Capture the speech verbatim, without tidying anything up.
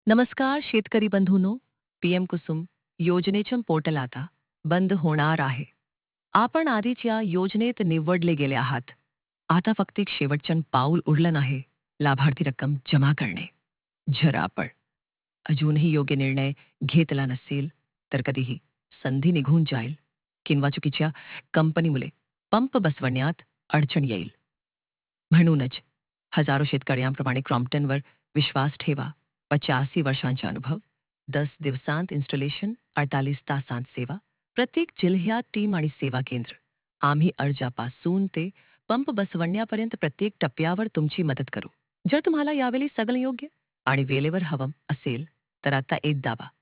नमस्कार शेतकरी बंधूंनो, पीएम कुसुम योजनेच्या पोर्टल आता बंद होणार आहे. आपण आधीच या योजनेत निवडले गेले आहात. आता फक्त एक शेवटचं पाऊल उरलं आहे, लाभार्थी रक्कम जमा करणे. जर आपण अजूनही योग्य निर्णय घेतला नसेल, तर कधीही संधी निघून जाईल किंवा चुकीच्या कंपनीमुळे पंप बसवण्यात अडचण येईल. म्हणूनच हजारो शेतकऱ्यांप्रमाणे क्रॉम्प्टनवर विश्वास ठेवा. पचासी वर्षांचा अनुभव, दस दिवसांत इन्स्टॉलेशन, अडतालीस तासांत सेवा, प्रत्येक जिल्ह्यात टीम आणि सेवा केंद्र. आम्ही अर्जापासून ते पंप बसवण्यापर्यंत प्रत्येक टप्प्यावर तुमची मदत करू. जर तुम्हाला यावेळी सगळं योग्य आणि वेळेवर हवं असेल, तर आता एक दाबा.